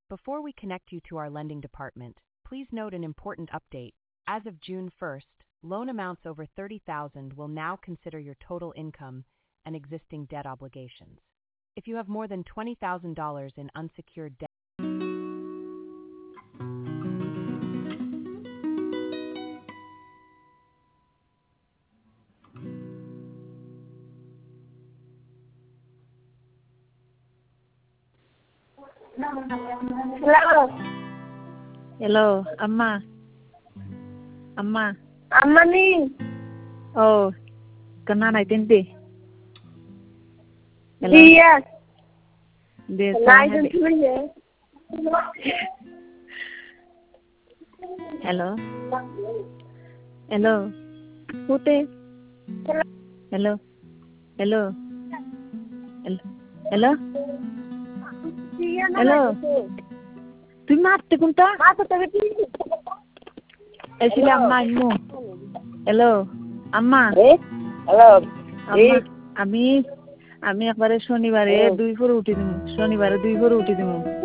Before we connect you to our lending department, please note an important update. As of June 1st, loan amounts over $30,000 will now consider your total income and existing debt obligations. If you have more than $20,000 in unsecured debt, Hello. Hello, Amma. Amma. Amma ni. Oh, kena naik tinti. Hello. Yes. Dia Naik sana. tinti ya. Hello. Hello. Putih. Hello. Hello. Hello. Hello. Hello. Tuh mati kunta? Mati tapi. Sila Amma mo. Hello. Amma. Hello. আমি একবারে শনিবারে 2 ভোর উঠে দিমু